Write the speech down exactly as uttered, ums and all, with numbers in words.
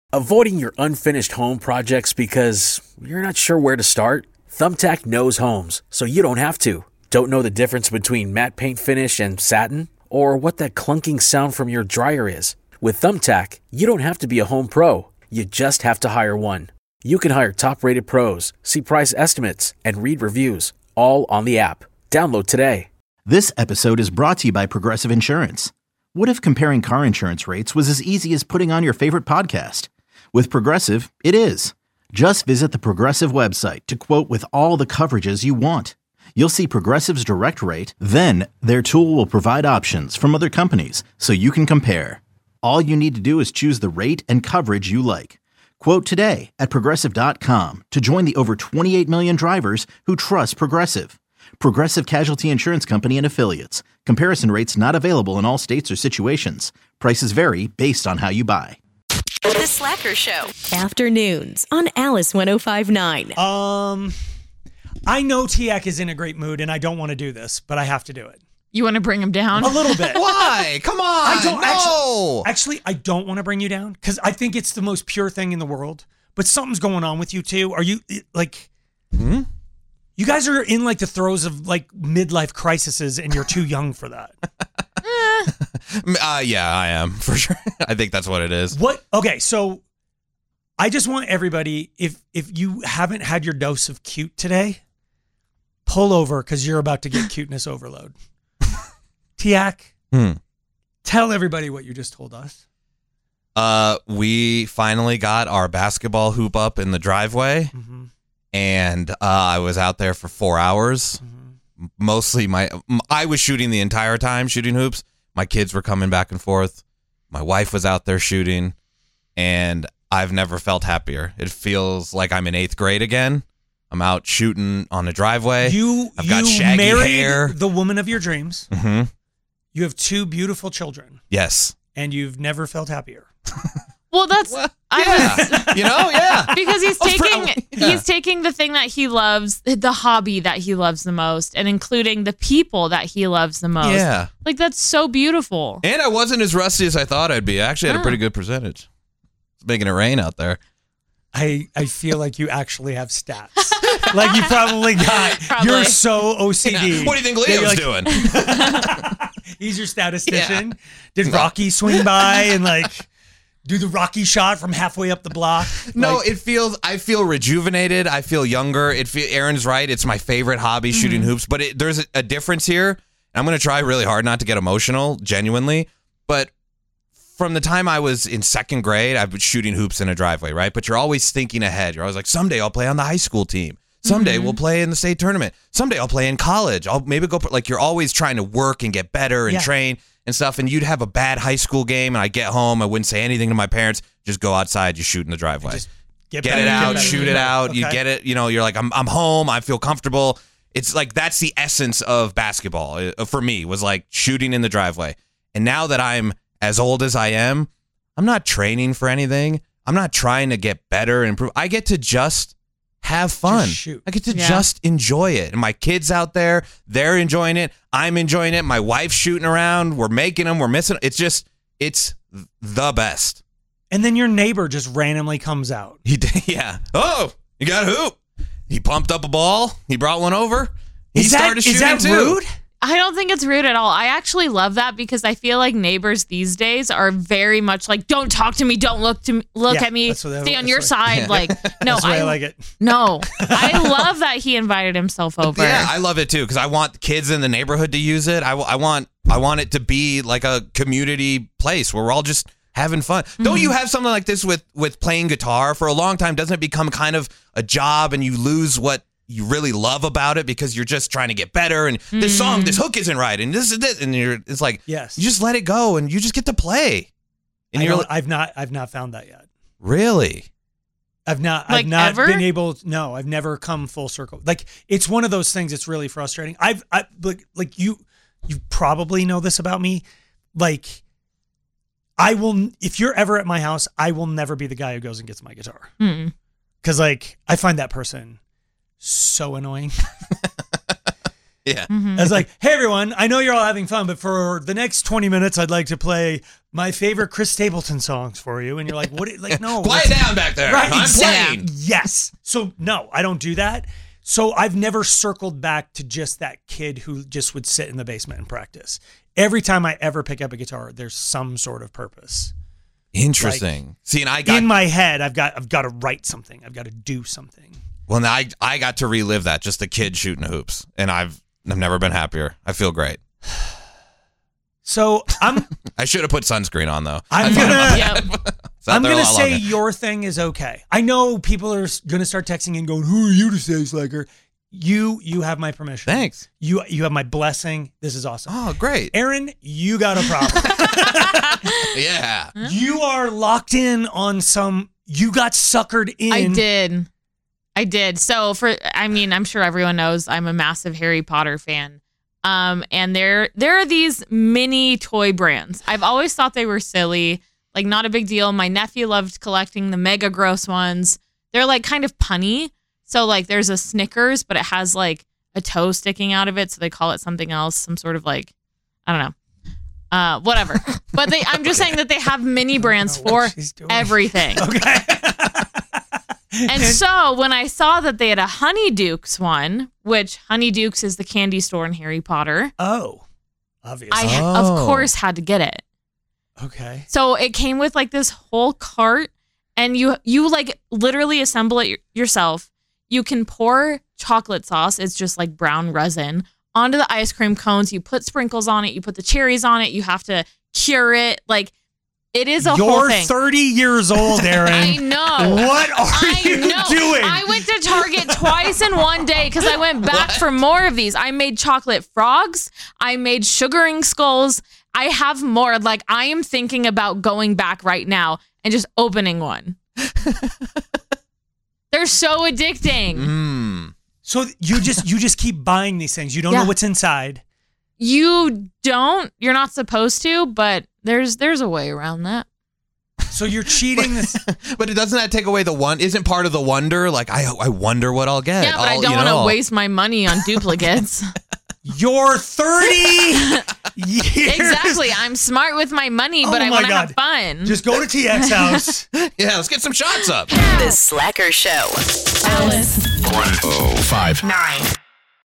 Avoiding your unfinished home projects because you're not sure where to start? Thumbtack knows homes, so you don't have to. Don't know the difference between matte paint finish and satin? Or what that clunking sound from your dryer is? With Thumbtack, you don't have to be a home pro. You just have to hire one. You can hire top-rated pros, see price estimates, and read reviews, all on the app. Download today. This episode is brought to you by Progressive Insurance. What if comparing car insurance rates was as easy as putting on your favorite podcast? With Progressive, it is. Just visit the Progressive website to quote with all the coverages you want. You'll see Progressive's direct rate, then their tool will provide options from other companies so you can compare. All you need to do is choose the rate and coverage you like. Quote today at Progressive dot com to join the over twenty-eight million drivers who trust Progressive. Progressive Casualty Insurance Company and Affiliates. Comparison rates not available in all states or situations. Prices vary based on how you buy. The Slacker Show. Afternoons on Alice one oh five point nine. Um, I know Tiak is in a great mood, and I don't want to do this, but I have to do it. You want to bring him down? A little bit. Why? Come on. I don't no. actually, actually, I don't want to bring you down because I think it's the most pure thing in the world. But something's going on with you too. Are you like? Hmm? You guys are in like the throes of like midlife crises, and you're too young for that. uh, yeah, I am for sure. I think that's what it is. What? Okay, so I just want everybody, if if you haven't had your dose of cute today, pull over because you're about to get cuteness overload. Tiak, Hmm. tell everybody what you just told us. Uh, we finally got our basketball hoop up in the driveway, Mm-hmm. and uh, I was out there for four hours. Mm-hmm. Mostly my, I was shooting the entire time, shooting hoops. My kids were coming back and forth. My wife was out there shooting, and I've never felt happier. It feels like I'm in eighth grade again. I'm out shooting on the driveway. You, I've you got shaggy married hair. the woman of your dreams. Mm-hmm. You have two beautiful children, Yes. and you've never felt happier. Well, that's Well, I was yeah. You know, yeah. because he's I was taking proud- yeah. he's taking the thing that he loves, the hobby that he loves the most, and including the people that he loves the most. Yeah. Like that's so beautiful. And I wasn't as rusty as I thought I'd be. I actually had a Oh. pretty good percentage. It's making it rain out there. I, I feel like you actually have stats. Like you probably got, Probably. you're so O C D. Yeah. What do you think that you're Leo's like- doing? He's your statistician. Did Rocky swing by and like do the Rocky shot from halfway up the block? No, Like, it feels. I feel rejuvenated. I feel younger. It feel, Aaron's right. It's my favorite hobby, shooting hoops. But it, there's a, a difference here. I'm going to try really hard not to get emotional, genuinely. But from the time I was in second grade, I've been shooting hoops in a driveway, right? But you're always thinking ahead. You're always like, someday I'll play on the high school team. Someday we'll play in the state tournament. Someday I'll play in college. I'll maybe go, like, you're always trying to work and get better and Yeah. train and stuff. And you'd have a bad high school game, and I get home, I wouldn't say anything to my parents. Just go outside, you shoot in the driveway. Just Get better, it out, better, shoot get it better. out. You Okay. get it. You know, you're like, I'm, I'm home. I feel comfortable. It's like that's the essence of basketball uh, for me. Was like shooting in the driveway. And now that I'm as old as I am, I'm not training for anything. I'm not trying to get better and improve. I get to just have fun. Just shoot. I get to Yeah. just enjoy it. And my kids out there, they're enjoying it. I'm enjoying it. My wife's shooting around. We're making them. We're missing. It's just, it's the best. And then your neighbor just randomly comes out. He did, yeah. Oh, you got a hoop. He pumped up a ball. He brought one over. He Is that, started is shooting that too. rude? I don't think it's rude at all. I actually love that because I feel like neighbors these days are very much like, don't talk to me, don't look to me, look Yeah, at me, that's what they- stay on that's your what- side. Like, no, That's the way I, I like it. no, I love that he invited himself over. Yeah, I love it too because I want kids in the neighborhood to use it. I, I want I want it to be like a community place where we're all just having fun. Mm-hmm. Don't you have something like this with with playing guitar for a long time? Doesn't it become kind of a job and you lose what you really love about it because you're just trying to get better and this song, this hook isn't right and this is this and you're it's like Yes. you just let it go and you just get to play. And I you're don't- like, I've not I've not found that yet. really? I've not Like I've not ever? been able no, I've never come full circle. Like it's one of those things that's really frustrating. I've I like like you you probably know this about me. Like I will if you're ever at my house, I will never be the guy who goes and gets my guitar. Mm. Cuz like I find that person so annoying. Yeah. Mm-hmm. I was like, hey everyone, I know you're all having fun, but for the next twenty minutes, I'd like to play my favorite Chris Stapleton songs for you, and you're like, what? Like, no, Quiet that's- down back there. Right, I'm exactly. playing. Yes. So no, I don't do that. So I've never circled back to just that kid who just would sit in the basement and practice. Every time I ever pick up a guitar, there's some sort of purpose. Interesting. Like, See, and I got in my head, I've got I've got to write something. I've got to do something. well, now I I got to relive that, just the kid shooting hoops, and I've I've never been happier. I feel great. So I'm I should have put sunscreen on though. I'm I thought gonna- about Yep. that. It's out I'm there a gonna lot say longer. your thing is okay. I know people are s- gonna start texting and going, "Who are you to say Slacker?" You you have my permission. Thanks. You you have my blessing. This is awesome. Oh, great. Aaron, you got a problem. Yeah. You are locked in on some. You got suckered in. I did. I did. So for I mean, I'm sure everyone knows I'm a massive Harry Potter fan. Um, and there there are these mini toy brands. I've always thought they were silly, like not a big deal. My nephew loved collecting the mega gross ones. They're like kind of punny. So like there's a Snickers, but it has like a toe sticking out of it, so they call it something else, some sort of like I don't know. Uh, whatever. But they I'm just saying that they have mini brands know what for she's doing. everything. Okay. And so when I saw that they had a Honeydukes one, which Honeydukes is the candy store in Harry Potter, Oh, obviously. I ha- Oh. of course had to get it. okay. So it came with like this whole cart, and you you like literally assemble it y- yourself. You can pour chocolate sauce. It's just like brown resin onto the ice cream cones. You put sprinkles on it. You put the cherries on it. You have to cure it. Like it is a whole You're thing. thirty years old, Aaron. I know. What are I you know. doing? I went to Target twice in one day because I went back for more of these. I made chocolate frogs. I made sugaring skulls. I have more. Like I am thinking about going back right now and just opening one. They're so addicting. Mm. So you just you just keep buying these things. You don't Yeah. know what's inside. You don't. You're not supposed to, but there's there's a way around that. So you're cheating this. But it doesn't that take away the one? Isn't part of the wonder? Like I, I wonder what I'll get. Yeah, but I I'll- don't you want to know, waste my money on duplicates. You're thirty years. Exactly. I'm smart with my money, but Oh I my want to have God. fun. Just go to T X house. Yeah, let's get some shots up. The Slacker Show. Alice. one oh five Nine.